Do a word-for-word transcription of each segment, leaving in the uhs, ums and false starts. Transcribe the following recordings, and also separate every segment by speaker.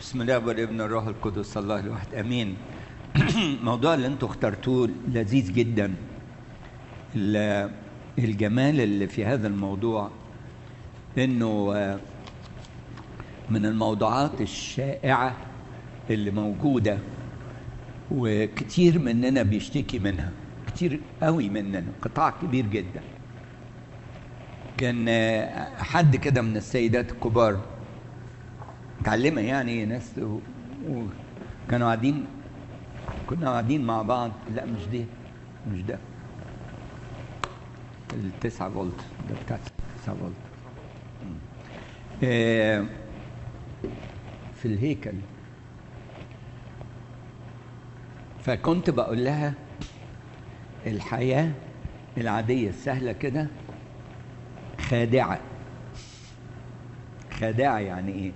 Speaker 1: بسم الله والابن الروح القدس الله الواحد امين. الموضوع اللي انتوا اخترتوه لذيذ جدا. الجمال اللي في هذا الموضوع انه من الموضوعات الشائعة اللي موجودة وكتير مننا بيشتكي منها، كتير قوي مننا، قطاع كبير جدا. كان حد كده من السيدات الكبار متعلمة يعني ناس، وكانوا قاعدين كنا قاعدين مع بعض. لا مش دي مش ده التسعة فولت ده بتاع تسعة فولت آه في الهيكل. فكنت بقول لها الحياة العادية السهلة كده خادعة. خادعة يعني ايه؟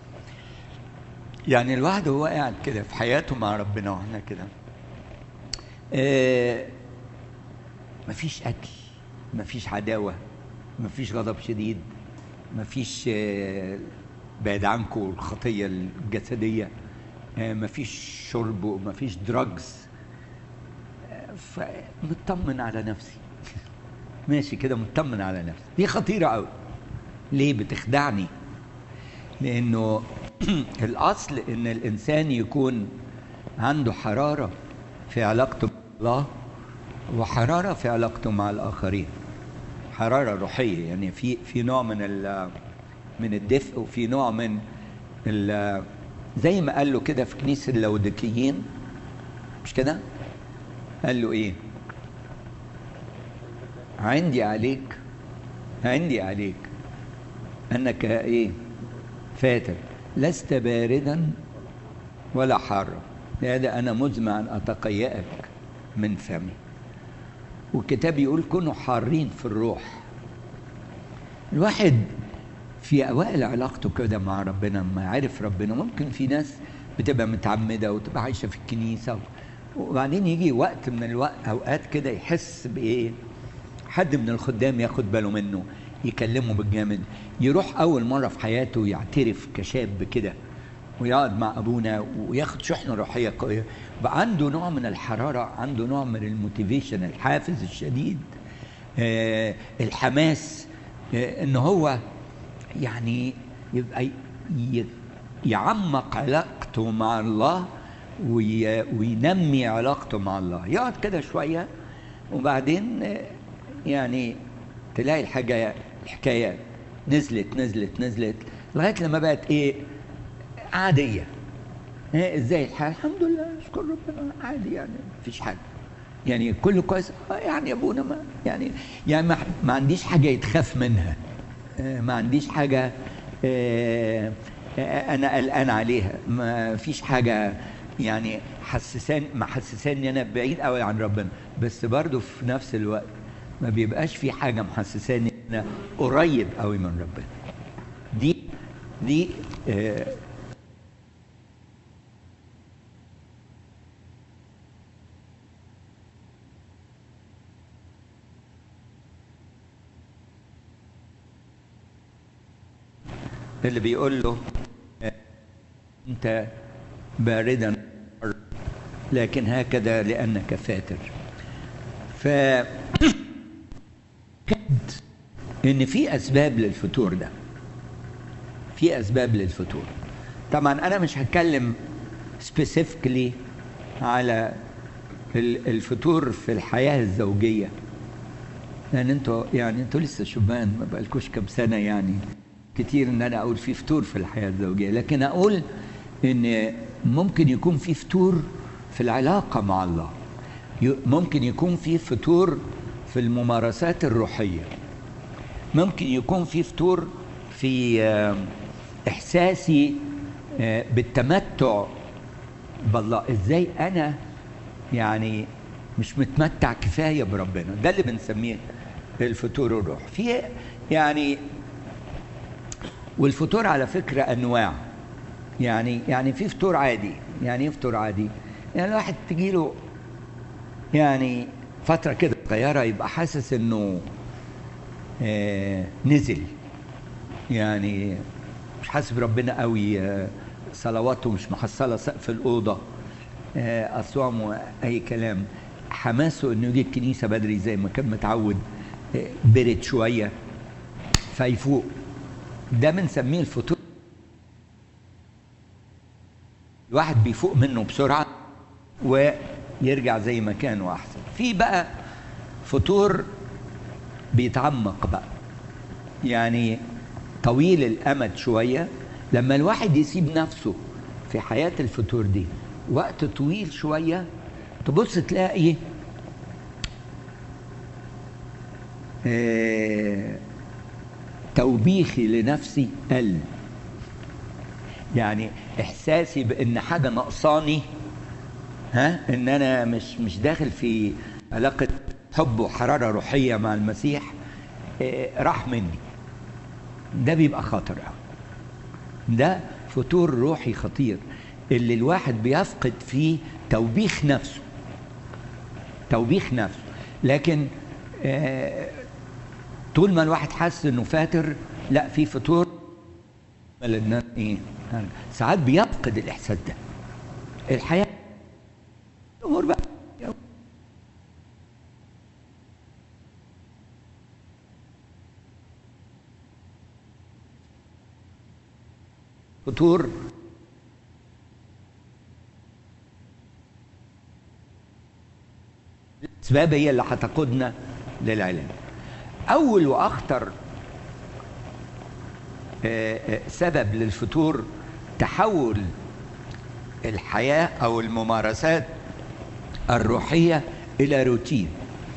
Speaker 1: يعني الواحد هو قاعد كده في حياته مع ربنا واحنا كده آه مفيش قتل، مفيش عداوة، مفيش غضب شديد، مفيش آه بعد عنكم الخطية الجسدية، آه مفيش شرب ومفيش دراجز. آه فمطمن على نفسي ماشي كده مطمن على نفسي. دي خطيرة قوي. ليه بتخدعني؟ لأنه الأصل إن الإنسان يكون عنده حرارة في علاقته بالله وحرارة في علاقته مع الآخرين، حرارة روحية. يعني في في نوع من من الدفء وفي نوع من زي ما قال له كده في كنيسة اللودكيين، مش كده؟ قال له إيه؟ عندي عليك عندي عليك أنك إيه؟ فاتر، لست باردا ولا حارا، لهذا أنا مزمع أن أتقيأك من فمي. والكتاب يقول كونوا حارين في الروح. الواحد في أوائل علاقته كده مع ربنا، ما عرف ربنا، ممكن في ناس بتبقى متعمدة وتبقى عايشة في الكنيسة، وبعدين يجي وقت من الوقت أوقات كده يحس بإيه؟ حد من الخدام ياخد باله منه، يكلمه بالجامد، يروح أول مرة في حياته يعترف كشاب كده ويقعد مع أبونا وياخد شحنة روحية قوية، بقى عنده نوع من الحرارة، عنده نوع من الموتيفيشن، الحافز الشديد، آه الحماس، آه إن هو يعني يبقى يعمق علاقته مع الله وي وينمي علاقته مع الله. يقعد كده شوية وبعدين آه يعني تلاقي الحاجة الحكاية نزلت نزلت نزلت لغاية لما بقت ايه؟ عادية. ايه ازاي الحال؟ الحمد لله اشكر ربنا عادي، يعني مفيش حاجة، يعني كله كويس. يعني يا ابونا ما يعني يعني ما, ما عنديش حاجة يتخاف منها، ما عنديش حاجة اه انا قلقان عليها، ما فيش حاجة يعني حسسان ما حسساني انا بعيد قوي عن ربنا، بس برضو في نفس الوقت ما بيبقاش في حاجة محسساني أنا قريب قوي من ربنا. دي دي آه اللي بيقول له آه أنت باردا لكن هكذا لأنك فاتر. ف إن في أسباب للفتور ده، في أسباب للفتور. طبعا أنا مش هتكلم سبيسيفيكلي على الفتور في الحياة الزوجية، لأن أنتوا يعني أنتوا لسه شبان، ما بقالكوش كم سنة يعني كتير إن أنا أقول في فتور في الحياة الزوجية، لكن أقول إن ممكن يكون في فتور في العلاقة مع الله، ممكن يكون في فتور في الممارسات الروحية، ممكن يكون في فتور في إحساسي بالتمتع بالله. إزاي أنا يعني مش متمتع كفاية بربنا؟ ده اللي بنسميه الفتور الروح. في يعني والفتور على فكرة أنواع. يعني يعني في فتور عادي. يعني إيه فتور عادي؟ يعني الواحد تجيله يعني فترة كده صغيرة يبقى حاسس إنه آه نزل، يعني مش حاسس بربنا قوي، آه صلواته مش محصلة سقف الأوضة، أصوامه أي كلام، حماسه إنه يجي الكنيسة بدري زي ما كان متعود، برد شوية فيفوق، ده بنسميه الفطور. الواحد بيفوق منه بسرعة ويرجع زي ما كان وأحسن. في بقى فطور بيتعمق بقى، يعني طويل الأمد شوية، لما الواحد يسيب نفسه في حياة الفطور دي وقت طويل شوية، تبص تلاقي اه توبيخي لنفسي قل، يعني إحساسي بأن حاجة نقصاني، ها ان انا مش مش داخل في علاقه حب وحراره روحيه مع المسيح، إيه راح مني. ده بيبقى خطر قوي، ده فتور روحي خطير اللي الواحد بيفقد فيه توبيخ نفسه، توبيخ نفسه. لكن آه طول ما الواحد حاسس انه فاتر، لا في فتور ايه ساعات بيفقد الاحساس ده. الحياه الأمور بقى فطور الأسباب هي اللي هتقودنا للعلم. أول وأخطر سبب للفتور تحول الحياة أو الممارسات الروحية إلى روتين.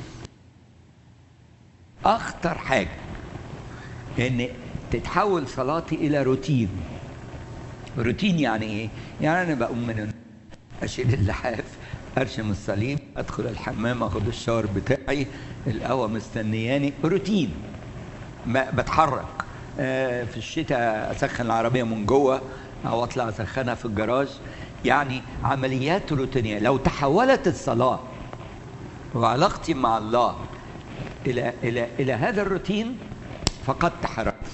Speaker 1: أخطر حاجة إن تتحول صلاتي إلى روتين. روتين يعني إيه؟ يعني أنا بقوم من أشيل اللحاف، أرشم الصليب، أدخل الحمام، أخد الشاور بتاعي، القهوة مستنياني، روتين. بتحرك آه في الشتاء أسخن العربية من جوه أو أطلع أسخنها في الجراج، يعني عمليات روتينية. لو تحولت الصلاة وعلاقتي مع الله إلى إلى إلى هذا الروتين فقدت حركتي.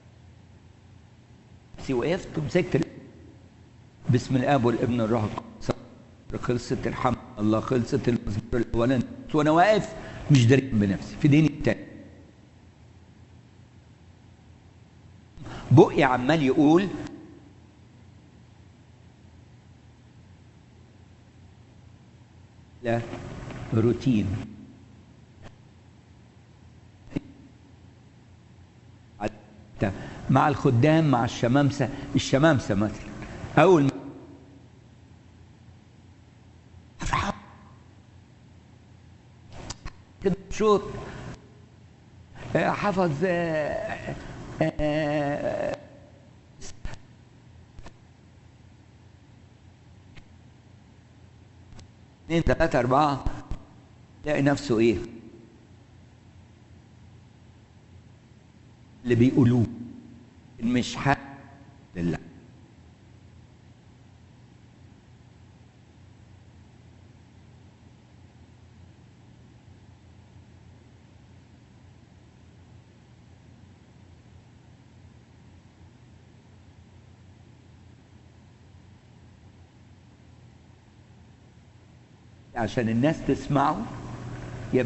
Speaker 1: وقفت ومسكت بسم الآب والابن والروح القدس، خلصت الحمد الله، خلصت المزمور الأولاني، وأنا واقف مش داري بنفسي في ديني التاني، بقي عمال يقول لا روتين. مع الخدام، مع الشمامسة، الشمامسة مثلا أول ما كده شوط حفظ اثنين ثلاثة أربعة، يلاقي نفسه إيه اللي بيقولوه مش حق لله. عشان الناس تسمعه يبقى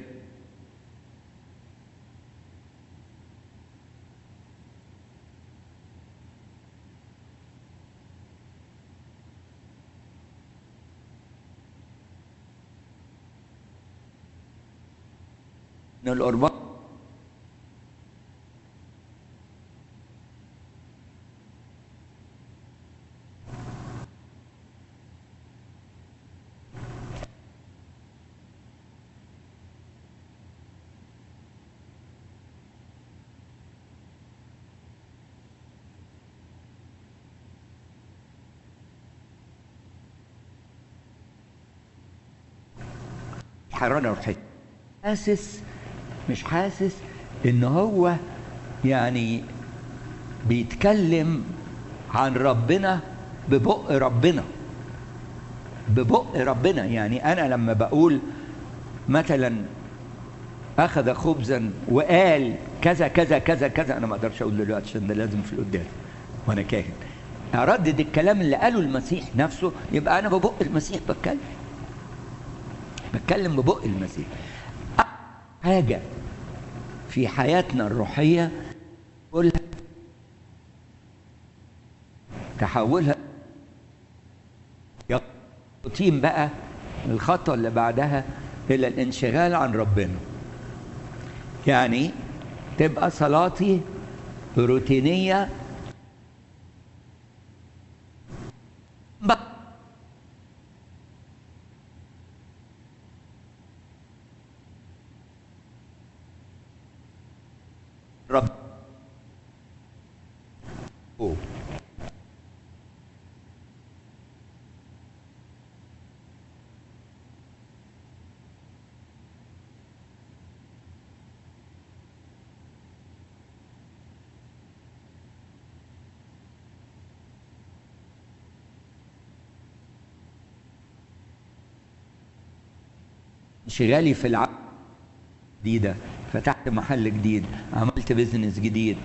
Speaker 1: من القربان حرارة روحية، حاسس مش حاسس ان هو يعني بيتكلم عن ربنا ببق ربنا، ببق ربنا. يعني انا لما بقول مثلا اخذ خبزا وقال كذا كذا كذا كذا، انا ما اقدرش اقول دلوقتي عشان ده لازم في القداس وانا كاهن، اردد الكلام اللي قاله المسيح نفسه، يبقى انا ببق المسيح بتكلم بتكلم ببق المسيح. حاجه في حياتنا الروحيه قولها تحولها روتين بقى، الخطوه اللي بعدها الى الانشغال عن ربنا. يعني تبقى صلاتي روتينيه رب أوه. انشغالي في العمل جديدة، فتحت محل جديد، عملت بيزنس جديد،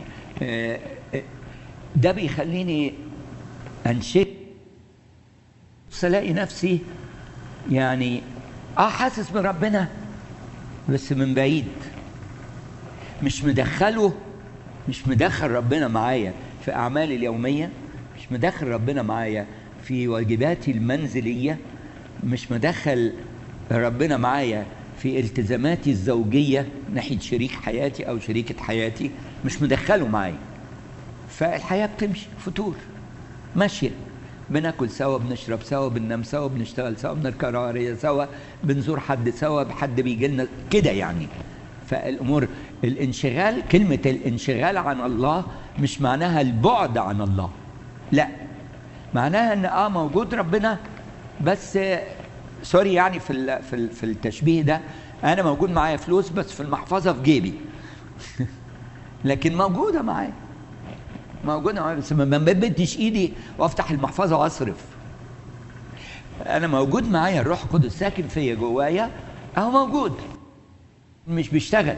Speaker 1: ده بيخليني انشغل، الاقي نفسي يعني اه حاسس بربنا بس من بعيد، مش مدخله مش مدخل ربنا معايا في اعمالي اليوميه، مش مدخل ربنا معايا في واجباتي المنزليه، مش مدخل ربنا معايا في التزاماتي الزوجيه ناحيه شريك حياتي او شريكه حياتي، مش مدخله معايا. فالحياه بتمشي فتور ماشيه، بناكل سوا، بنشرب سوا، بننام سوا، بنشتغل سوا، بنركب عربيه سوا، بنزور حد سوا، بحد بيجي لنا كده يعني. فالامور الانشغال، كلمه الانشغال عن الله مش معناها البعد عن الله، لا، معناها ان اه موجود ربنا، بس سوري يعني في في في التشبيه ده، انا موجود معايا فلوس بس في المحفظه في جيبي لكن موجوده معايا موجوده معايا بس ما بمدش ايدي وافتح المحفظه واصرف. انا موجود معايا الروح القدس ساكن فيا جوايا، اهو موجود مش بيشتغل.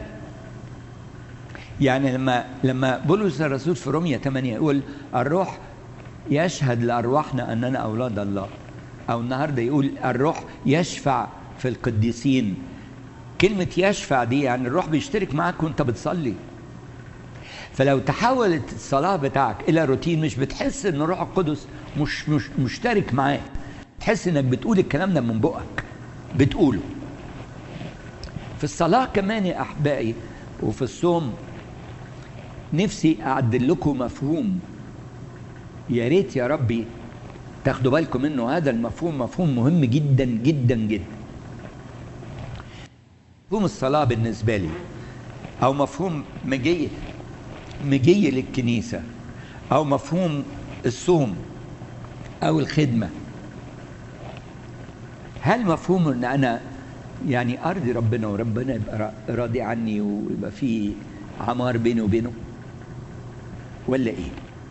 Speaker 1: يعني لما لما بولس الرسول في رومية ثمانية يقول الروح يشهد لارواحنا اننا اولاد الله، او النهارده يقول الروح يشفع في القديسين. كلمه يشفع دي يعني الروح بيشترك معاك وانت بتصلي. فلو تحولت الصلاه بتاعك الى روتين، مش بتحس ان الروح القدس مش مش مشترك معاك، تحس انك بتقول الكلام ده من بقك بتقوله. في الصلاه كمان يا احبائي وفي الصوم نفسي اعدل لكم مفهوم، يا ريت يا ربي تاخدوا بالكم منه. هذا المفهوم مفهوم مهم جدا جدا جدا. مفهوم الصلاة بالنسبة لي، أو مفهوم مجيء مجيء للكنيسة، أو مفهوم الصوم أو الخدمة، هل مفهوم إن أنا يعني أرضي ربنا وربنا يبقى راضي عني ويبقى في عمار بيني وبينه، ولا إيه؟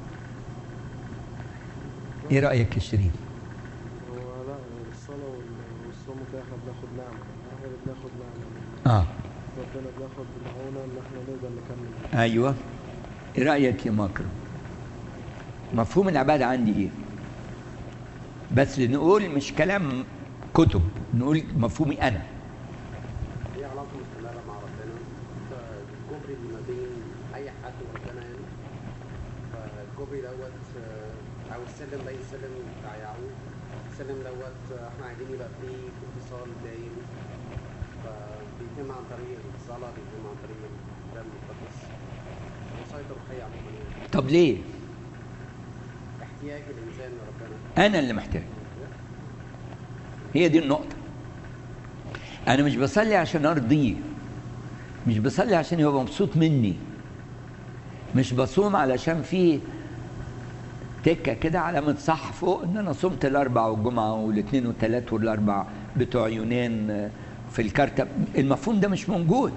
Speaker 1: ايه رايك يا شريف؟
Speaker 2: هو لا، الصلاه والصوم كده احنا بناخد نعمه، احنا بناخد نعمه
Speaker 1: اه
Speaker 2: ربنا بياخد معونه ان احنا نقدر نكمل.
Speaker 1: ايوه. ايه رايك يا مكرم؟ مفهوم العباده عندي ايه؟ بس نقول مش كلام كتب، نقول مفهومي انا.
Speaker 3: هي علاقه مستمره مع ربنا، فالكوبري اللي ما بين اي حد وربنا يعني. فالكوبري دوت او السلم ده السلم بتاع يعقوب، السلم دوت احنا عايزين يبقى فيه اتصال دايم، فبيتم عن طريق الصلاه، بيتم عن طريق الكتاب المقدس، وصايه روحيه عموما يعني.
Speaker 1: طب ليه؟
Speaker 3: احتياج الانسان لربنا،
Speaker 1: انا اللي محتاج. هي دي النقطه. انا مش بصلي عشان ارضيه، مش بصلي عشان يبقى مبسوط مني، مش بصوم علشان فيه تكه كده علامه صح فوق ان انا صمت الاربع والجمعه والاثنين والثلاث والاربع بتوع يونان في الكارتة. المفهوم ده مش موجود.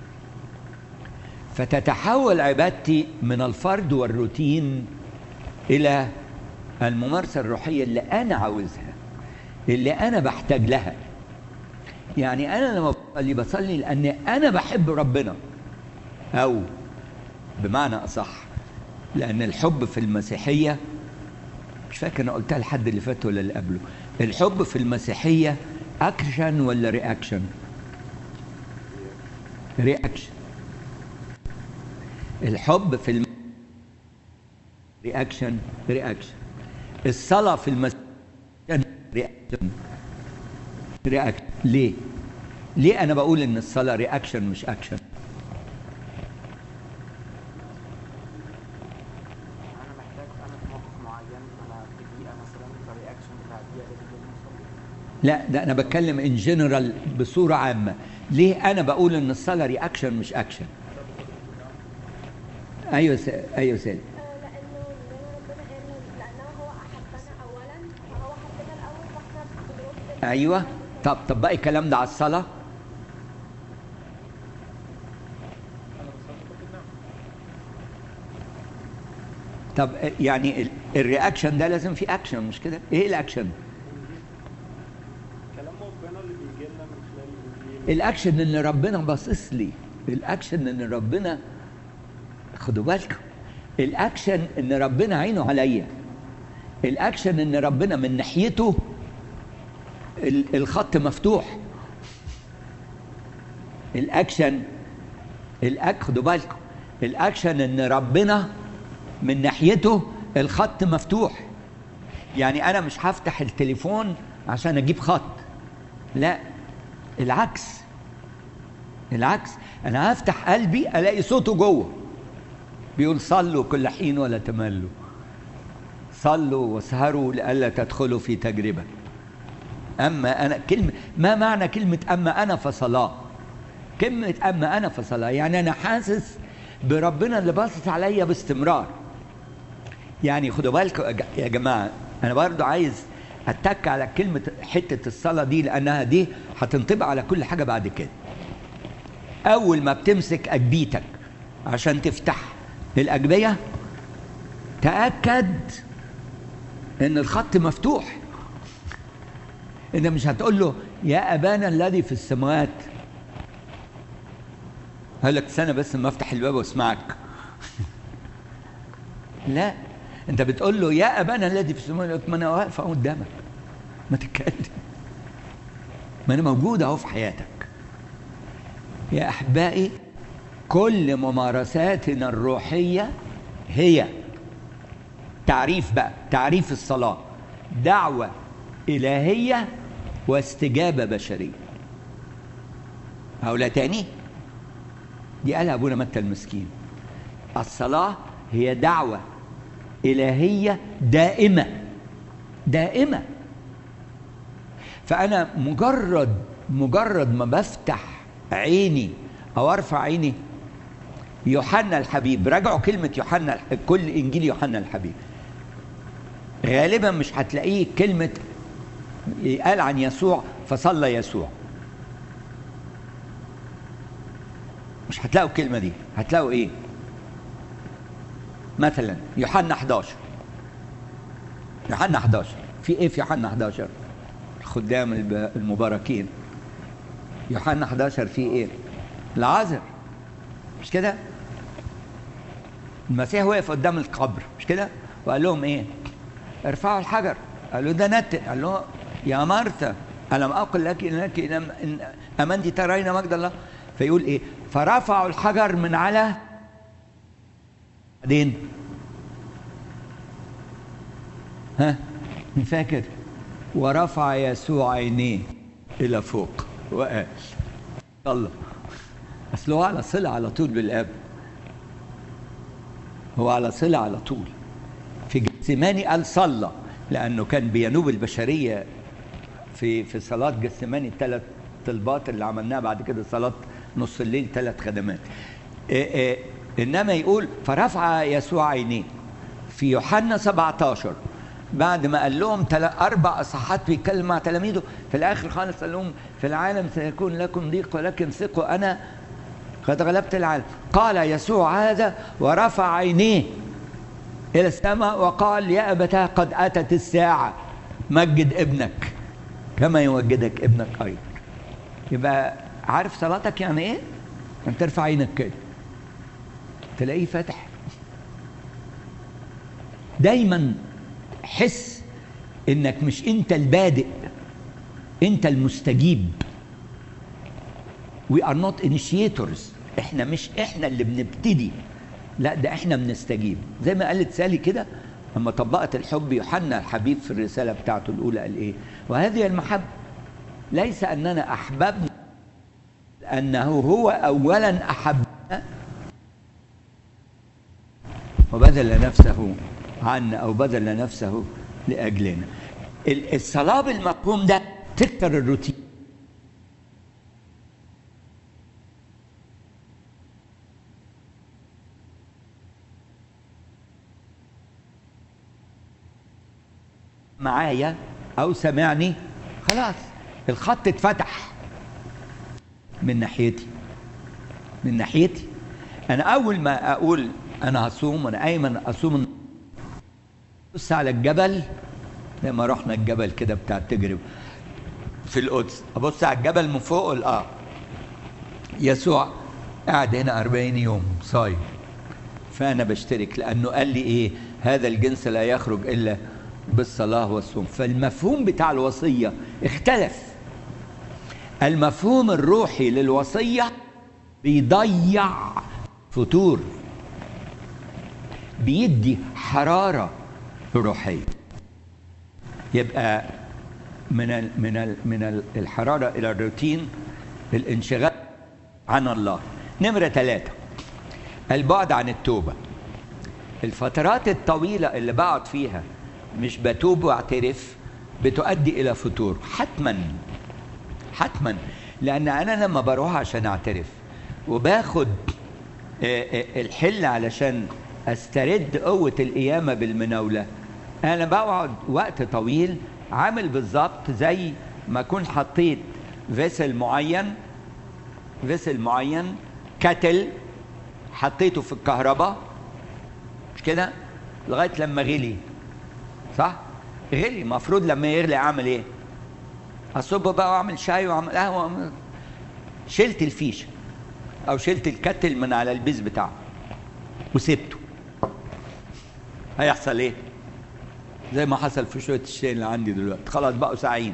Speaker 1: فتتحول عبادتي من الفرض والروتين الى الممارسه الروحيه اللي انا عاوزها، اللي انا بحتاج لها. يعني انا لما بصلي بصلي لان انا بحب ربنا، او بمعنى اصح لان الحب في المسيحيه مش فاكر انا قلتها الحد اللي فات ولا اللي قبله. الحب في المسيحيه اكشن ولا رياكشن؟ رياكشن. الحب في الم... رياكشن رياكشن. الصلاه في المسيحيه رياكشن رياكشن. ليه؟ ليه انا بقول ان الصلاه رياكشن مش اكشن؟ لا ده انا بتكلم ان جنرال بصوره عامه. ليه انا بقول ان الصلاه رياكشن مش اكشن؟ ايوه س... ايوه سيد.
Speaker 4: لانه ربنا قال لانه هو احبنا اولا فهو حبنا الاول فاحنا بنرد.
Speaker 1: ايوه. طب طب بقى الكلام ده على الصلاه؟ طب يعني الرياكشن ده لازم في اكشن مش كده؟ ايه الاكشن؟
Speaker 2: كلام ربنا اللي بيجي لنا من خلال الانجيل.
Speaker 1: الاكشن ان ربنا باصص لي، الاكشن ان ربنا، خدوا بالكم، الاكشن ان ربنا عينه عليا، الاكشن ان ربنا من ناحيته الخط مفتوح. الاكشن الأك خدوا بالكم، الاكشن ان ربنا من ناحيته الخط مفتوح. يعني انا مش هفتح التليفون عشان اجيب خط، لا العكس، العكس، انا هفتح قلبي الاقي صوته جوه بيقول صلوا كل حين ولا تملوا، صلوا واسهروا لئلا تدخلوا في تجربه. اما انا كلمه، ما معنى كلمه اما انا فصلاه؟ كلمه اما انا فصلاه يعني انا حاسس بربنا اللي باصص عليا باستمرار. يعني خدوا بالكم يا جماعه، انا برضو عايز اتك على كلمه حته الصلاه دي لانها دي هتنطبق على كل حاجه بعد كده. اول ما بتمسك اجبيتك عشان تفتح الاجبيه تاكد ان الخط مفتوح. انت مش هتقول له يا ابانا الذي في السماوات، هقول لك استنى بس ما افتح الباب واسمعك. لا، انت بتقول له يا ابانا الذي في السماوات، ما انا واقف قدامك، ما تتكلم، ما انا موجود اهو في حياتك. يا احبائي، كل ممارساتنا الروحيه هي تعريف، بقى تعريف الصلاه دعوه الهيه واستجابه بشريه. هقولها تاني، دي قالها ابونا متى المسكين. الصلاه هي دعوه إلهية دائمة دائمة. فأنا مجرد مجرد ما بفتح عيني أو أرفع عيني، يوحنا الحبيب، راجعوا كلمة يوحنا، كل إنجيل يوحنا الحبيب غالبا مش هتلاقيه كلمة قال عن يسوع فصلى يسوع، مش هتلاقوا الكلمة دي. هتلاقوا إيه؟ مثلا يوحنا حداشر، يوحنا حداشر في ايه في يوحنا حداشر؟ الخدام المباركين، يوحنا حداشر في ايه؟ العازر، مش كده؟ المسيح وقف قدام القبر، مش كده؟ وقال لهم ايه؟ ارفعوا الحجر. قالوا ده نت. قال له يا مرثا ألم أقل لك إنك إن أمنت ترين مجد الله؟ فيقول ايه؟ فرفعوا الحجر من على بعدين، ها من فاكر؟ ورفع يسوع عينيه الى فوق وقال الله. اصل هو على صله على طول بالاب، هو على صله على طول. في جثماني قال صلى لانه كان بينوب البشريه في في صلاه جثماني، الثلاث طلبات اللي عملناها بعد كده، صلاه نص الليل، ثلاث خدمات. إيه إيه إنما يقول فرفع يسوع عينيه. في يوحنا سبعة عشر بعد ما قال لهم أربع أصحاحات بيتكلم مع تلاميذه، في الآخر خالص قال لهم في العالم سيكون لكم ضيق ولكن ثقوا أنا قد غلبت العالم. قال يسوع هذا ورفع عينيه إلى السماء وقال يا أبتاه قد أتت الساعة، مجد ابنك كما يمجدك ابنك أيضا. يبقى عارف صلاتك يعني إيه؟ أن ترفع عينك كده تلاقيه فاتح. دايما حس انك مش انت البادئ، انت المستجيب. we are not initiators. احنا مش احنا اللي بنبتدي، لا ده احنا بنستجيب. زي ما قالت سالي كده لما طبقت الحب، يوحنا الحبيب في الرسالة بتاعته الأولى قال إيه؟ وهذه المحبة ليس أننا أحببنا، أنه هو أولا أحبنا وبذل نفسه عنا، أو بذل نفسه لأجلنا. الصلاة بالمفهوم ده تكتر الروتين. معايا او سمعني، خلاص الخط اتفتح من ناحيتي من ناحيتي انا. اول ما اقول انا هصوم، وانا ايمن اصوم، بص على الجبل لما رحنا الجبل كده بتاع التجربه في القدس، ابص على الجبل من فوق اقول اه يسوع قاعد هنا أربعين يوم صايم، فانا بشترك، لانه قال لي ايه؟ هذا الجنس لا يخرج الا بالصلاة والصوم. فالمفهوم بتاع الوصية اختلف. المفهوم الروحي للوصية بيضيع فتور، بيدي حرارة روحية. يبقى من ال من ال من الحرارة إلى الروتين، الانشغال عن الله. نمرة ثلاثة، البعد عن التوبة. الفترات الطويلة اللي بقعد فيها مش بتوب واعترف بتؤدي الى فتور حتما حتما. لان انا لما بروح عشان اعترف وباخد الحل علشان استرد قوة القيامة بالمناولة، انا بقعد وقت طويل عامل بالظبط زي ما اكون حطيت فيسل معين فيسل معين كاتل، حطيته في الكهرباء مش كده لغاية لما غلي، صح؟ غلي. المفروض لما يغلي اعمل ايه؟ اصب بقى واعمل شاي واعمل قهوه. شلت الفيشه او شلت الكتل من على البيز بتاعه وسبته، هيحصل ايه؟ زي ما حصل في شويه الشاي اللي عندي دلوقتي، خلاص بقوا ساعين،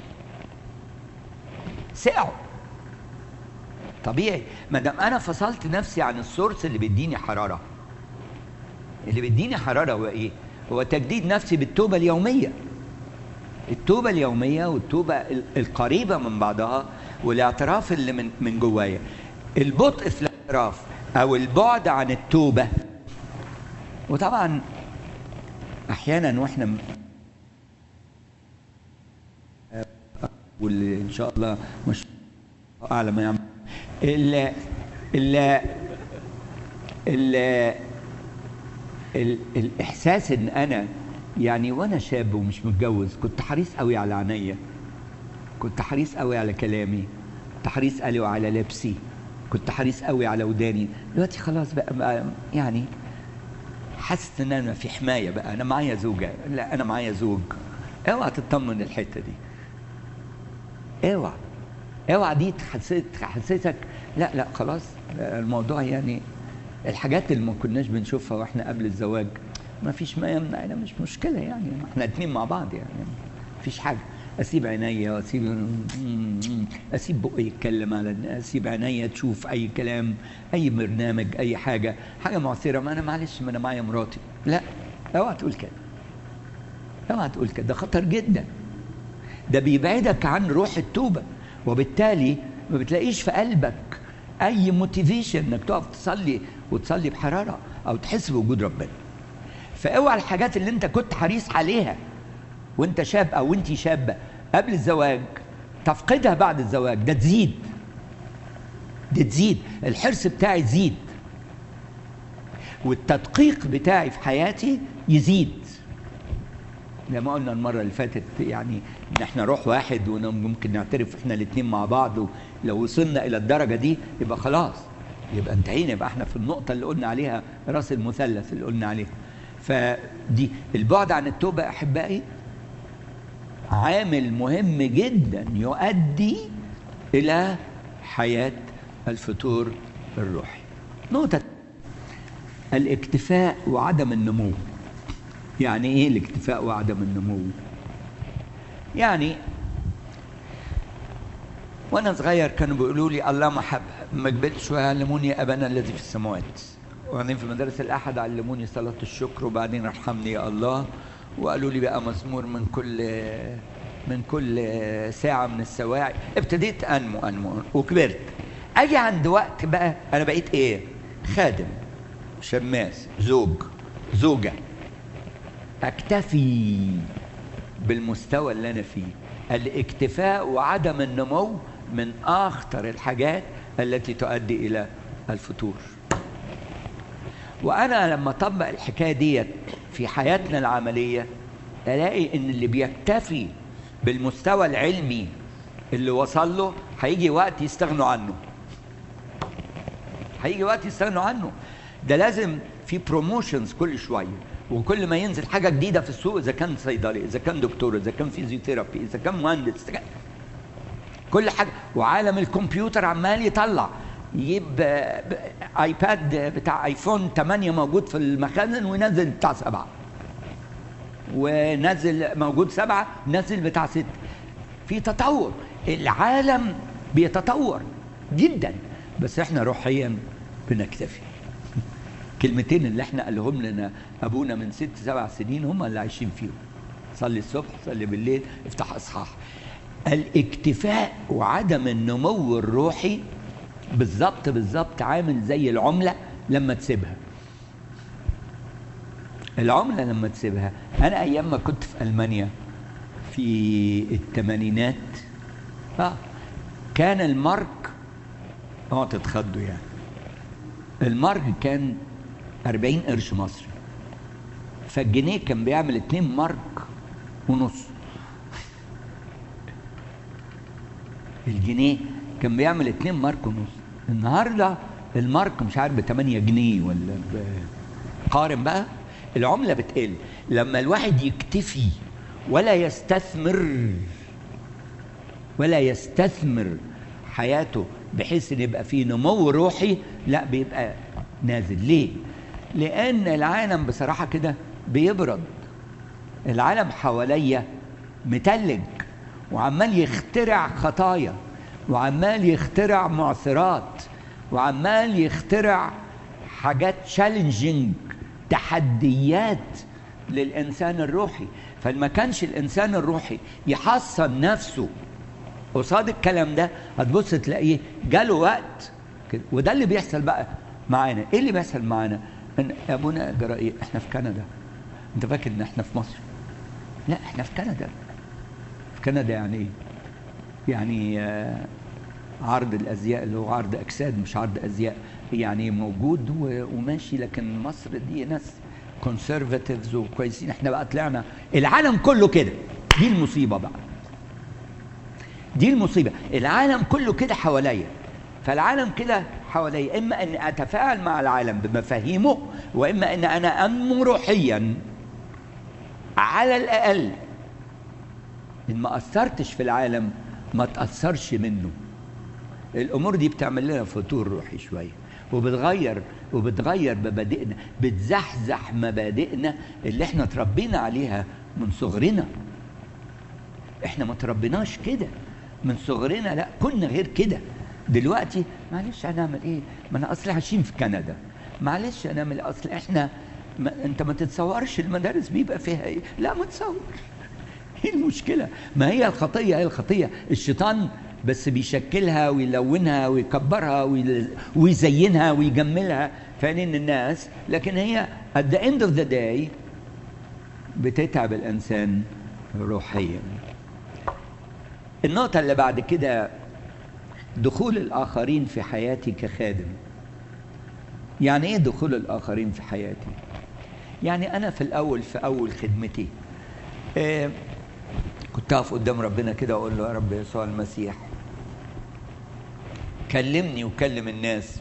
Speaker 1: سقعوا. طبيعي ما دام انا فصلت نفسي عن السورس اللي بيديني حراره. اللي بيديني حراره هو ايه؟ هو تجديد نفسي بالتوبة اليومية. التوبة اليومية والتوبة القريبة من بعضها، والاعتراف اللي من من جوايا. البطء في الاعتراف أو البعد عن التوبة. وطبعا أحيانا وإحنا واللي إن شاء الله مش أعلى ما يعمل ال ال ال الإحساس إن أنا يعني وأنا شاب ومش متجوز كنت حريص قوي على عينيا، كنت حريص قوي على كلامي، كنت حريص قوي على لبسي، كنت حريص قوي على وداني. دلوقتي خلاص بقى, بقى يعني حاسس إن أنا في حماية بقى. أنا معايا زوجة، لا أنا معايا زوج. اوعى تطمن الحتة دي، اوعى اوعى دي تحسسك تحسسك لا لا خلاص الموضوع يعني الحاجات اللي ما كناش بنشوفها واحنا قبل الزواج ما فيش ما يمنع، انا مش مشكله يعني احنا اتنين مع بعض يعني مفيش حاجه. اسيب عينيا واسيب اسيب بقي يتكلم على الناس، اسيب عينيا تشوف اي كلام، اي برنامج، اي حاجه حاجه معثره. ما انا معلش ما انا معايا مراتي. لا اوعى تقول كده، اوعى تقول كده، ده خطر جدا. ده بيبعدك عن روح التوبه، وبالتالي ما بتلاقيش في قلبك اي موتيفيشن انك تقف تصلي وتصلي بحراره او تحس بوجود ربنا. فاوعى الحاجات اللي انت كنت حريص عليها وانت شاب او انت شابه قبل الزواج تفقدها بعد الزواج. ده تزيد ده تزيد الحرص بتاعي يزيد، والتدقيق بتاعي في حياتي يزيد. زي ما قلنا المره اللي فاتت يعني ان احنا روح واحد وممكن نعترف احنا الاثنين مع بعض، ولو وصلنا الى الدرجه دي يبقى خلاص، يبقى انتهينا، يبقى احنا في النقطه اللي قلنا عليها راس المثلث اللي قلنا عليها. فدي البعد عن التوبه احبائي عامل مهم جدا يؤدي الى حياه الفتور الروحي. نقطه الاكتفاء وعدم النمو. يعني ايه الاكتفاء وعدم النمو؟ يعني وانا صغير كانوا بيقولوا لي الله ما حب ما قبلتش وعلموني ابانا الذي في السماوات، وبعدين في مدارس الاحد علموني صلاه الشكر، وبعدين ارحمني يا الله، وقالوا لي بقى مزمور من كل من كل ساعه من السواعي. ابتديت انمو انمو وكبرت. اجي عند وقت بقى انا بقيت ايه؟ خادم، شماس، زوج، زوجه، اكتفي بالمستوى اللي انا فيه. الاكتفاء وعدم النمو من اخطر الحاجات التي تؤدي الى الفتور. وانا لما اطبق الحكايه ديت في حياتنا العمليه الاقي ان اللي بيكتفي بالمستوى العلمي اللي وصل له هيجي وقت يستغنوا عنه، هيجي وقت يستغنوا عنه. ده لازم في بروموشنز كل شويه، وكل ما ينزل حاجه جديده في السوق، اذا كان صيدلي، اذا كان دكتور، اذا كان فيزيوثيرابي، اذا كان مهندس، إذا كان كل حاجه. وعالم الكمبيوتر عمال يطلع، يجيب ايباد بتاع ايفون ثمانية موجود في المخازن وينزل بتاع سبعة، ونزل موجود سبعة نزل بتاع ستة. في تطور، العالم بيتطور جدا، بس احنا روحيا بنكتفي. كلمتين اللي احنا قالهم لنا ابونا من ست سبع سنين هم اللي عايشين فيهم. صلي الصبح، صلي بالليل، افتح اصحاح. الاكتفاء وعدم النمو الروحي بالظبط بالظبط عامل زي العمله لما تسيبها. العمله لما تسيبها، انا ايام ما كنت في المانيا في الثمانينات اه كان المارك اه تتخضوا يعني، المارك كان أربعين قرش مصري، فالجنيه كان بيعمل اتنين مارك ونص. الجنيه كان بيعمل اتنين مارك ونص. النهارده المارك مش عارف بتمانية جنيه ولا ب... قارن بقى، العملة بتقل. لما الواحد يكتفي ولا يستثمر ولا يستثمر حياته بحيث ان يبقى فيه نمو روحي، لا بيبقى نازل. ليه؟ لأن العالم بصراحة كده بيبرد. العالم حواليا متلج، وعمال يخترع خطايا، وعمال يخترع معثرات، وعمال يخترع حاجات تشالنجينج، تحديات للإنسان الروحي. فما كانش الإنسان الروحي يحصن نفسه قصاد الكلام ده، هتبص تلاقيه جاله وقت كده. وده اللي بيحصل بقى معانا. ايه اللي بيحصل معانا؟ ان ابونا جرائي احنا في كندا. انت فاكر ان احنا في مصر؟ لا، احنا في كندا. في كندا يعني ايه؟ يعني آه عرض الازياء اللي هو عرض اجساد مش عرض ازياء، يعني موجود وماشي. لكن مصر دي ناس كونسرفاتيفز وكويسين. احنا بقى طلعنا العالم كله كده. دي المصيبه بقى، دي المصيبه. العالم كله كده حواليا، فالعالم كده حواليا، اما ان اتفاعل مع العالم بمفاهيمه، واما ان انا انمو روحيا. على الاقل ان ما اثرتش في العالم ما تاثرش منه. الامور دي بتعمل لنا فتور روحي شويه، وبتغير وبتغير مبادئنا، بتزحزح مبادئنا اللي احنا تربينا عليها من صغرنا. احنا ما تربيناش كده من صغرنا، لا كنا غير كده. دلوقتي معلش هنعمل ايه؟ ما انا اصل عايشين في كندا، معلش هنعمل اصل احنا ما انت ما تتصورش المدارس بيبقى فيها ايه. لا ما تصور. ايه المشكله؟ ما هي الخطيه هي الخطيه. الشيطان بس بيشكلها ويلونها ويكبرها ويزينها ويجملها في عينين الناس، لكن هي at the end of the day بتتعب الانسان روحيا. النقطه اللي بعد كده، دخول الآخرين في حياتي كخادم. يعني إيه دخول الآخرين في حياتي؟ يعني أنا في الأول في أول خدمتي إيه كنت أقف قدام ربنا كده وأقول له يا رب يسوع المسيح كلمني وكلم الناس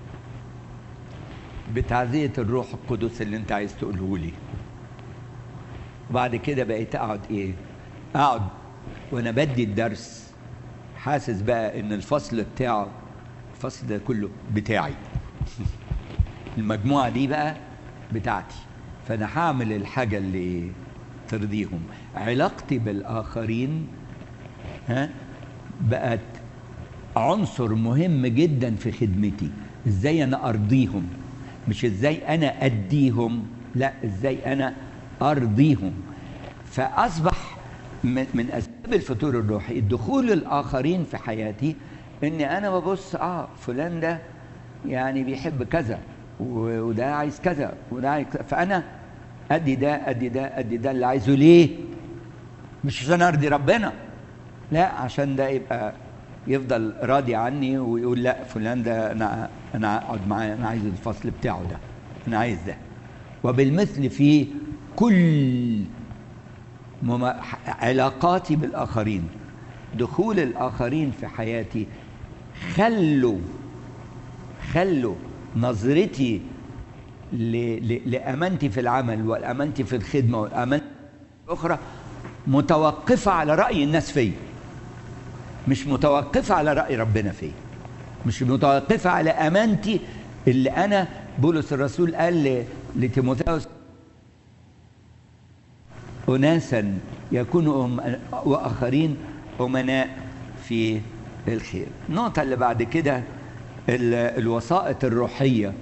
Speaker 1: بتعزية الروح القدس اللي أنت عايز تقوله لي. وبعد كده بقيت أقعد إيه؟ أقعد وأنا بدي الدرس حاسس بقى ان الفصل بتاعه الفصل ده كله بتاعي. المجموعة دي بقى بتاعتي، فأنا هعمل الحاجة اللي ترضيهم. علاقتي بالآخرين ها بقت عنصر مهم جدا في خدمتي. ازاي انا ارضيهم، مش ازاي انا اديهم، لا ازاي انا ارضيهم. فاصبح من, من اسباب الفتور الروحي دخول الاخرين في حياتي، اني انا ببص اه فلان ده يعني بيحب كذا وده عايز كذا وده عايز كذا، فانا ادي ده ادي ده ادي ده اللي عايزه. ليه؟ مش عشان ارضي ربنا، لا عشان ده يبقى يفضل راضي عني ويقول لا فلان ده انا انا اقعد معاه، انا عايز الفصل بتاعه ده، انا عايز ده. وبالمثل في كل مم... علاقاتي بالاخرين، دخول الاخرين في حياتي خلوا خلوا نظرتي ل... ل... لامانتي في العمل والامانتي في الخدمه والامانتي الاخرى متوقفه على راي الناس فيا، مش متوقفة على رأي ربنا فيه، مش متوقفة على أمانتي اللي أنا بولس الرسول قال لتيموثاوس أناسا يكونوا وآخرين أمناء في الخير. النقطة اللي بعد كده الوسائط الروحية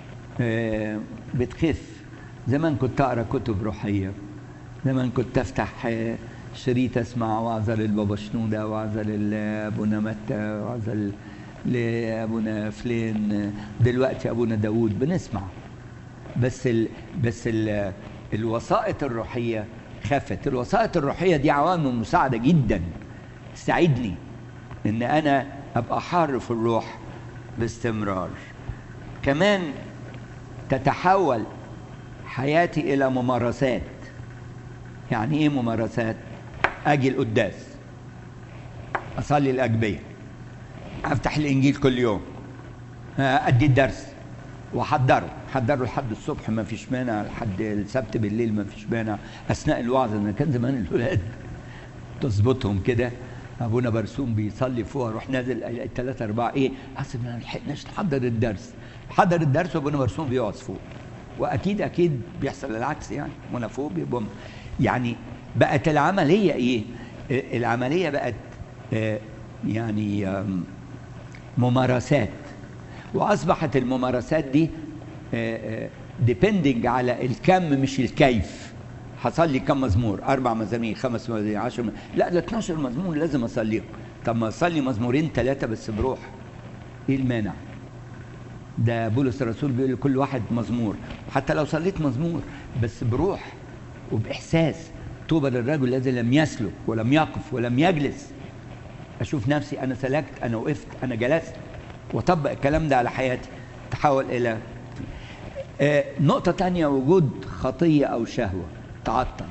Speaker 1: بتخف. زمان كنت أقرأ كتب روحية، زمان كنت أفتح شريط اسمع وعظة للبابا شنودة، وعظة لأبونا متى، وعظة لأبونا فلين، دلوقتي أبونا داود بنسمع. بس ال بس ال الوسائط الروحية خفت. الوسائط الروحية دي عوامل مساعدة جدا تساعدني إن أنا أبقى حار في الروح باستمرار. كمان تتحول حياتي إلى ممارسات. يعني إيه ممارسات؟ أجي القداس، أصلي الأجبية، أفتح الإنجيل كل يوم، أدي الدرس وأحضره حضره لحد الصبح ما فيش مانع، لحد السبت بالليل ما فيش مانع، أثناء الوعظ. أنا كان زمان الولاد تظبطهم كده، أبونا برسوم بيصلي فوق، أروح نازل الثلاثة أربعة إيه أصل ما لحقناش نحضر الدرس، حضر الدرس وأبونا برسوم بيقعد فوق. وأكيد أكيد بيحصل العكس يعني، وأنا فوق بيبقى يعني بقت العملية إيه؟ العملية بقت يعني ممارسات، وأصبحت الممارسات دي ديبندنج على الكم مش الكيف. هصلي كم مزمور؟ أربع مزامير، خمس مزامير، عشر مزامير. لا ده اتناشر مزمور لازم أصليهم. طب ما أصلي مزمورين ثلاثة بس بروح، إيه المانع؟ ده بولس الرسول بيقول لكل واحد مزمور، حتى لو صليت مزمور بس بروح وبإحساس. طوبى للرجل الذي لم يسلك ولم يقف ولم يجلس. أشوف نفسي أنا سلكت، أنا وقفت، أنا جلست، وطبق الكلام ده على حياتي، تحول إلى آه نقطة تانية، وجود خطية أو شهوة تعطل.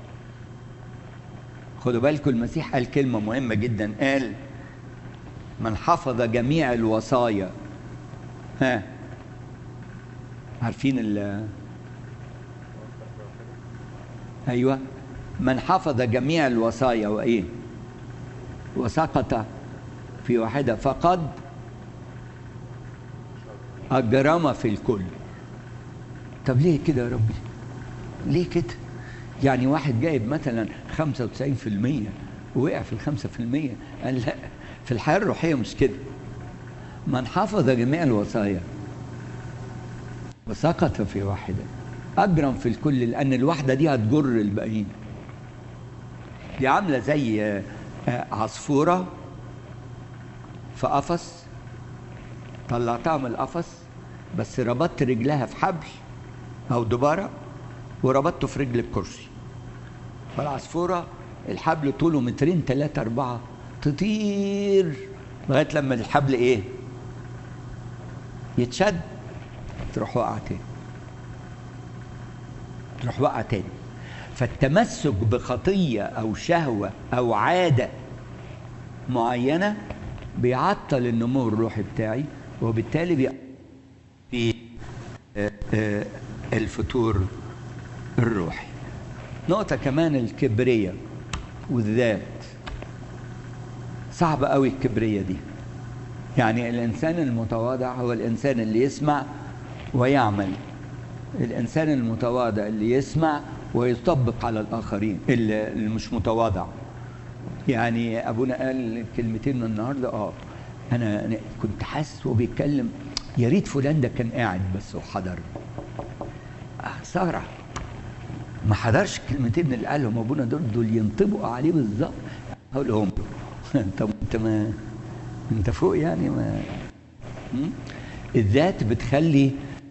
Speaker 1: خدوا بالكم المسيح قال كلمة مهمة جدا، قال من حفظ جميع الوصايا. ها عارفين ال أيوة، من حفظ جميع الوصايا وإيه وسقط في واحدة فقد أجرم في الكل. طب ليه كده يا ربي؟ ليه كده؟ يعني واحد جايب مثلا خمسة وتسعين في المية ووقع في الخمسة في المية، قال لا، في الحياة الروحية مش كده. من حفظ جميع الوصايا وسقط في واحدة أجرم في الكل، لأن الواحدة دي هتجر الباقيين. دي عاملة زي عصفورة في قفص، طلعتها من القفص بس ربطت رجلها في حبل أو دبارة وربطته في رجل الكرسي، فالعصفورة الحبل طوله مترين ثلاثة أربعة، تطير لغاية لما الحبل إيه يتشد، تروح وقع تاني، تروح وقع تاني. فالتمسك بخطية أو شهوة أو عادة معينة بيعطل النمو الروحي بتاعي، وبالتالي بي في الفتور الروحي. نقطة كمان الكبرية والذات. صعبة قوي الكبرية دي. يعني الإنسان المتواضع هو الإنسان اللي يسمع ويعمل، الإنسان المتواضع اللي يسمع ويطبق على الآخرين، اللي مش متواضع. يعني أبونا قال كلمتين النهارده اه أنا كنت حاسس وهو بيتكلم يا ريت فلان ده كان قاعد بس وحضر. خسارة ما حضرش الكلمتين اللي قالهم أبونا دول، دول ينطبقوا عليه بالظبط. هقول لهم طب أنت ما أنت فوق يعني ما م? الذات بتخلي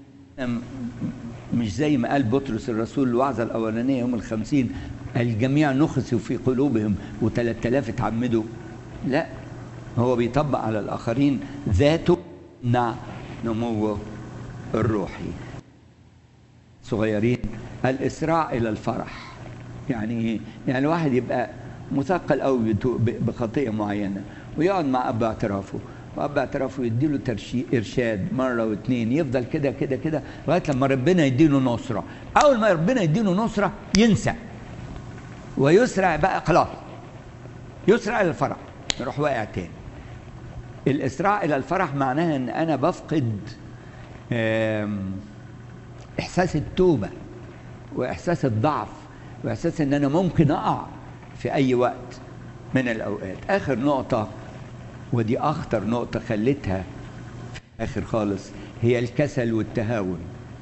Speaker 1: مش زي ما قال بطرس الرسول الوعظة الأولانية يوم الخمسين الجميع نخسوا في قلوبهم وثلاثة آلاف اتعمدوا. لا، هو بيطبق على الآخرين ذاته مع نموه الروحي. صغيرين الإسراع إلى الفرح. يعني يعني الواحد يبقى مثقل أوي بخطيئة معينة ويقعد مع أب اعترافه، وأب اعترافه يديله إرشاد مرة واثنين، يفضل كده كده كده لغاية لما ربنا يديله نصرة. أول ما ربنا يديله نصرة ينسى ويسرع بقى خلاص، يسرع إلى الفرح يروح واقع تاني. الإسراع إلى الفرح معناها إن أنا بفقد إحساس التوبة وإحساس الضعف وإحساس إن أنا ممكن أقع في أي وقت من الأوقات. آخر نقطة ودي أخطر نقطة خليتها في آخر خالص هي الكسل والتهاون.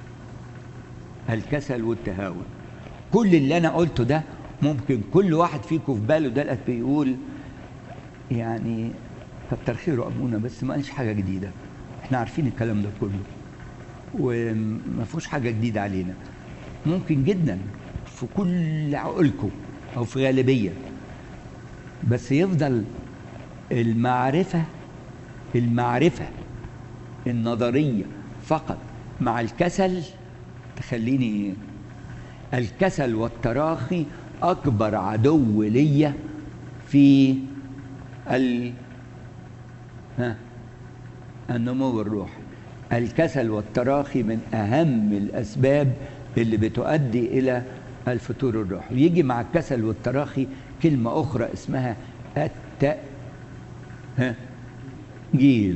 Speaker 1: الكسل والتهاون. كل اللي أنا قلته ده ممكن كل واحد فيكم في باله ده بيقول يعني كتر خيره أبونا بس ما قالش حاجة جديدة، احنا عارفين الكلام ده كله وما فيهوش حاجة جديدة علينا. ممكن جدا في كل عقولكم أو في غالبية، بس يفضل المعرفة المعرفة النظرية فقط مع الكسل تخليني. الكسل والتراخي أكبر عدو ليا في ال ها النمو الروحي. الكسل والتراخي من أهم الأسباب اللي بتؤدي إلى الفتور الروحي. يجي مع الكسل والتراخي كلمة أخرى اسمها الت ها جيل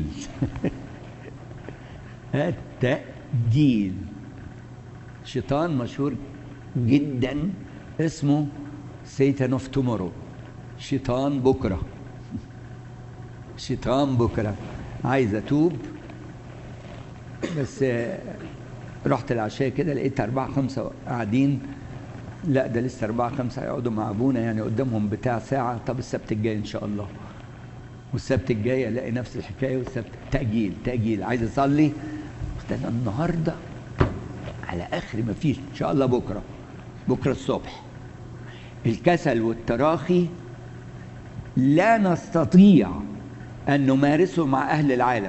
Speaker 1: التأجيل. شيطان مشهور جدا اسمه سيتان اوف تومورو، شيطان بكرة. شيطان بكرة. عايز أتوب بس رحت العشاء كده لقيت أربعة خمسة قاعدين، لا ده لسه أربعة خمسة هيقعدوا مع أبونا يعني قدامهم بتاع ساعة. طب السبت الجاي إن شاء الله، والسبت الجاي ألاقي نفس الحكاية، والسبت تأجيل تأجيل. عايز أصلي قلت أنا النهاردة على آخر ما فيش إن شاء الله بكرة بكرة الصبح. الكسل والتراخي لا نستطيع أن نمارسه مع أهل العالم.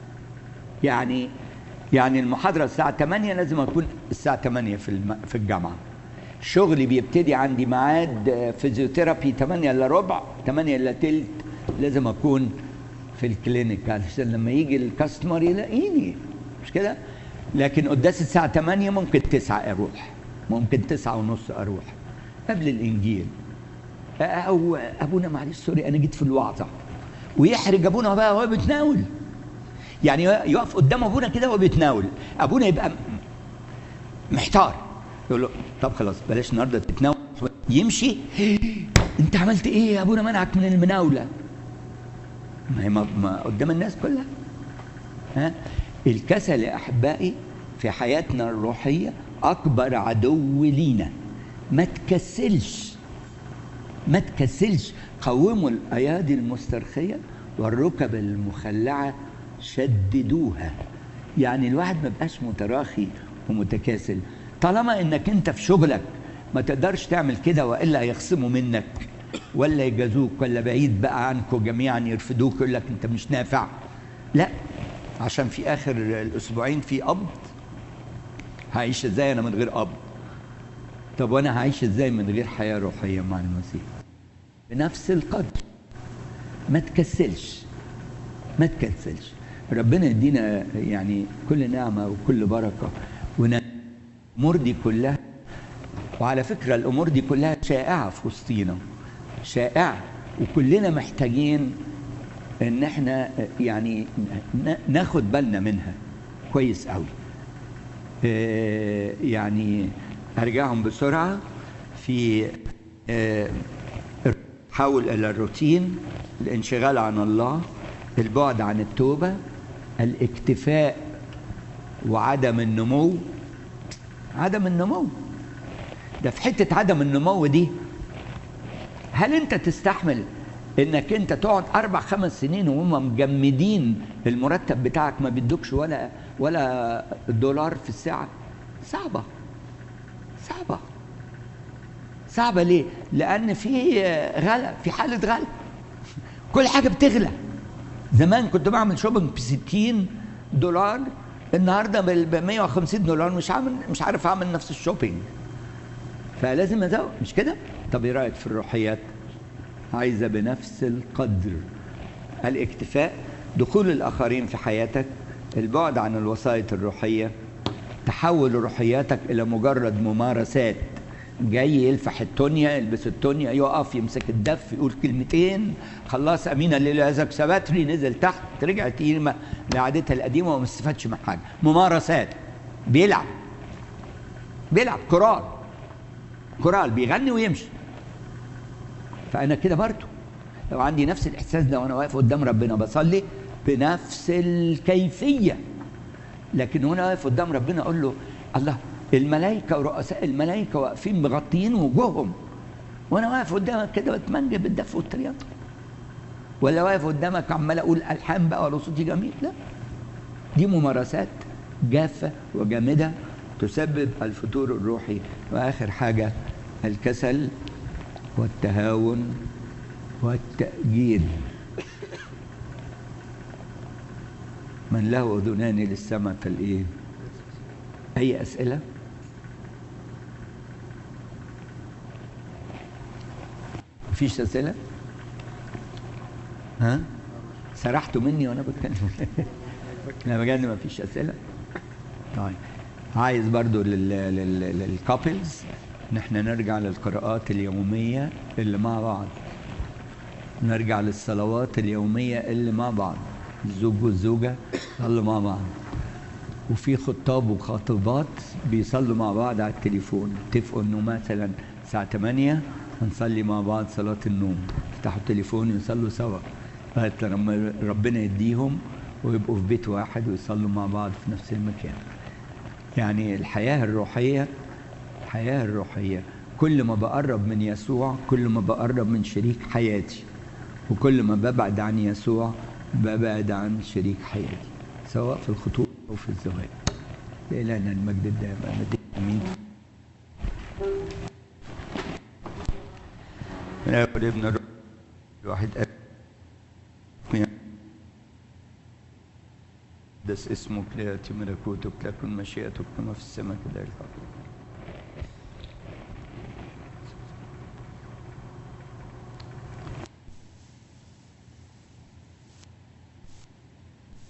Speaker 1: يعني يعني المحاضرة الساعة ثمانية لازم أكون الساعة ثمانية في الم... في الجامعة. شغلي بيبتدي عندي ميعاد فيزيوثيرابي ثمانية إلا ربع، ثمانية إلا تلت لازم أكون في الكلينيك علشان لما يجي الكاستمر يلاقيني، مش كده؟ لكن قداس الساعة ثمانية ممكن تسعة أروح، ممكن تسعة ونص أروح قبل الإنجيل. أو أبونا معلش سوري أنا جيت في الوعظة، ويحرج أبونا بقى وهو بيتناول. يعني يقف قدام أبونا كده وهو بيتناول، أبونا يبقى محتار يقول له طب خلاص بلاش النهارده تتناول، يمشي أنت عملت إيه يا أبونا منعك من المناولة؟ ما هي ما قدام الناس كلها. ها الكسل يا أحبائي في حياتنا الروحية أكبر عدو لينا. ما تكسلش ما تكسلش. قوموا الأيادي المسترخية والركب المخلعة شددوها. يعني الواحد ما بقاش متراخي ومتكاسل. طالما انك انت في شغلك ما تقدرش تعمل كده والا يخصموا منك ولا يجازوك ولا بعيد بقى عنكم جميعا يرفدوك يقول لك انت مش نافع. لا، عشان في اخر الاسبوعين في قبض. هعيش ازاي انا من غير قبض؟ طب وانا هعيش ازاي من غير حياة روحية مع المسيح؟ بنفس القدر. ما تكسلش ما تكسلش. ربنا يدينا يعني كل نعمة وكل بركة. والأمور دي كلها، وعلى فكرة الأمور دي كلها شائعة في وسطينا، شائعة، وكلنا محتاجين ان احنا يعني ناخد بالنا منها كويس قوي. آه يعني ارجعهم بسرعه في آه حول الى الروتين، الانشغال عن الله، البعد عن التوبه، الاكتفاء وعدم النمو. عدم النمو ده في حته عدم النمو دي، هل انت تستحمل انك انت تقعد اربع خمس سنين وهم مجمدين المرتب بتاعك ما بيدوكش ولا ولا دولار في الساعه؟ صعبه صعبه صعبه. ليه؟ لان في غلا، في حاله غلا، كل حاجه بتغلى. زمان كنت بعمل شوبنج ب ستين دولار، النهارده ب مية وخمسين دولار مش عامل مش عارف اعمل نفس الشوبينج، فلازم ازود، مش كده؟ طب ايه رايك في الروحيات؟ عايزه بنفس القدر، الاكتفاء، دخول الاخرين في حياتك، البعد عن الوسائط الروحيه، تحول روحياتك الى مجرد ممارسات. جاي يلفح التونيا، يلبس التونيا، يقف يمسك الدف يقول كلمتين، خلاص امينه لله سبتري، نزل تحت، رجعت قيمه لعادتها القديمه وما استفادش من حاجه. ممارسات، بيلعب بيلعب كورال كورال بيغني ويمشي. فانا كده برضه لو عندي نفس الاحساس ده وانا واقف قدام ربنا بصلي بنفس الكيفيه، لكن وانا واقف قدام ربنا اقول له الله، الملائكه ورؤساء الملائكه واقفين مغطيين وجوههم وانا واقف قدامك كده بتمنجب بالدف والترياق، ولا واقف قدامك عمال اقول الحان بقى ولا صوتي جميل؟ لا، دي ممارسات جافه وجامده تسبب الفتور الروحي. واخر حاجه الكسل والتهاون والتأجيل. من له أذنان للسمع فالإيه؟ أي أسئلة؟ مفيش أسئلة؟ ها؟ سرحتوا مني وأنا بتكلم؟ أنا بجد مفيش أسئلة؟ طيب عايز برضو للكابلز ان احنا نرجع للقراءات اليومية اللي مع بعض، نرجع للصلوات اليومية اللي مع بعض، الزوج والزوجة يصلوا مع بعض، وفي خطاب وخاطبات بيصلوا مع بعض على التليفون، اتفقوا انه مثلا الساعة ثمانية هنصلي مع بعض صلاة النوم، يفتحوا التليفون يصلوا سوا لغاية لما ربنا يديهم ويبقوا في بيت واحد ويصلوا مع بعض في نفس المكان. يعني الحياة الروحية، الحياة الروحية كل ما بقرب من يسوع كل ما بقرب من شريك حياتي، وكل ما ببعد عن يسوع ببعد عن شريك حياتي، سواء في الخطوبة أو في الزواج. لإلهنا المجد الدائم أبدا آمين. من أول ابن الروح الواحد قدس اسمك، ليأتي ملكوتك، لتكن مشيئتك كما في السماء كذلك على الأرض.